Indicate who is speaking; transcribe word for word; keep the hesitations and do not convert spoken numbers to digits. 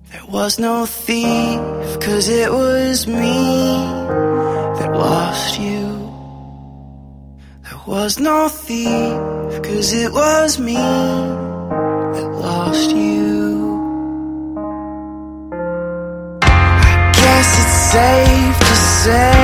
Speaker 1: There was no thief, 'cause it was me that lost you. There was no thief, 'cause it was me that lost you. I guess it's safe to say